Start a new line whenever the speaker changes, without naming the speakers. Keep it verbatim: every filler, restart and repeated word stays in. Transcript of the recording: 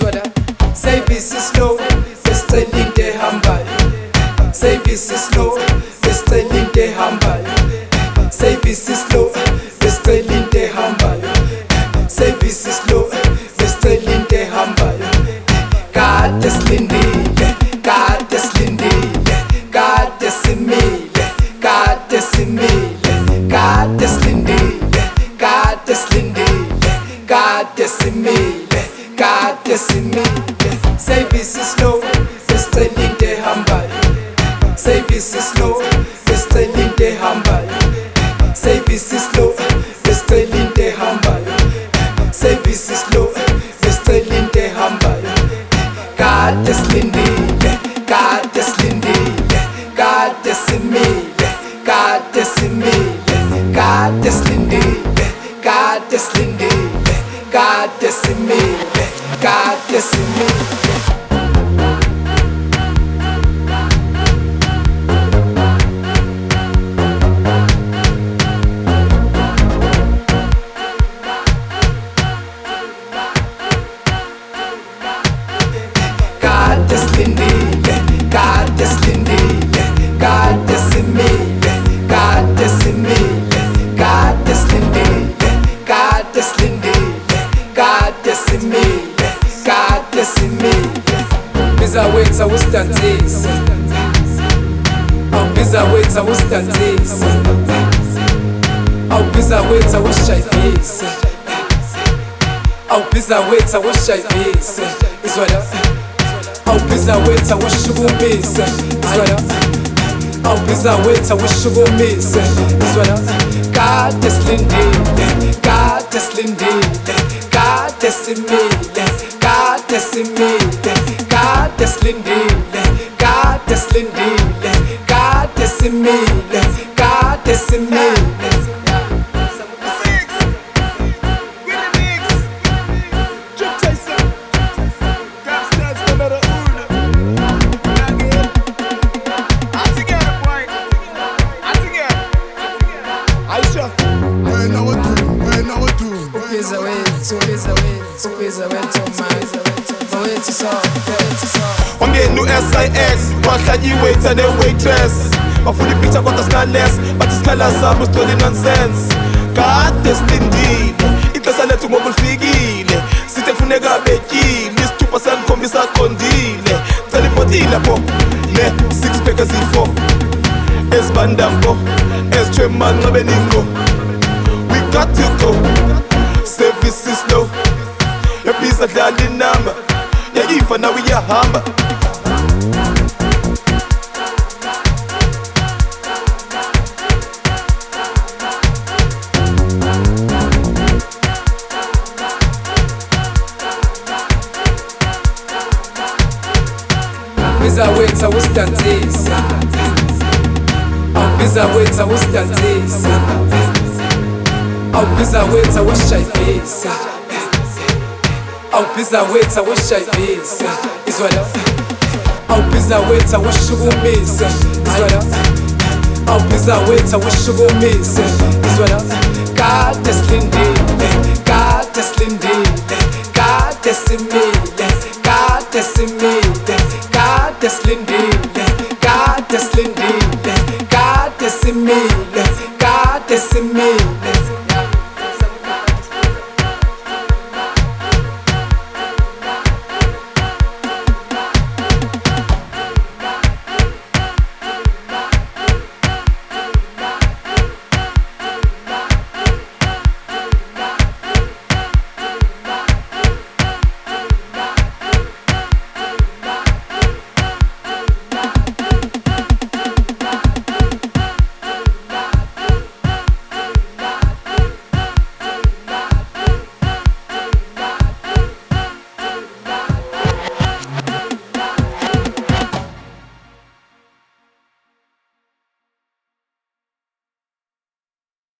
izwala service is slow besicela into ehambayo service is slow besicela into ehambayo service is slow besicela into ehambayo service is slow besicela into ehambayo kade silindile kade silindile kade simile kade simile kade silindile kade silindile kade simile kade simile service is slow besicela into ehambayo service is slow besicela into ehambayo service is slow besicela into ehambayo service is slow besicela into ehambayo kade silindile kade silindile kade simile kade simile kade silindile kade silindile kade simile kade simile kade silindile kade silindile kade simile kade simile kade silindile kade silindile kade simile kade simile bizawetha usidanzise awubizawetha usidanzise awubizawetha usishayivise awubizawetha usishayivise izwala awubizawetha ushukumise izwala awubizawetha ushukumise izwala kade silindile kade silindile kade simile kade simile kade silindile kade silindile kade simile kade simile
Wangenu S I S wahlany'iwaiter ne-waitress bafuna ipicture kodwa sina-less bathi isikhala sabo sithole nonsense kade silindile ixesha lethu ngoba lifikile sithe kufuneka betyile isithupha sanikhombisa qondile cela ibhotile pho ne-six pack eziyi-four ezibandampo ezithwe emanqabeni ngqo we got to go service is slow yabhiza dlala inamba yayifa nawe iyahamba
bizawetha usidanzise awubizawetha usidanzise awubizawetha usishayivise awubizawetha usishayivise izwala awubizawetha ushukumise izwala awubizawetha ushukumise izwala kade silindile kade silindile kade simile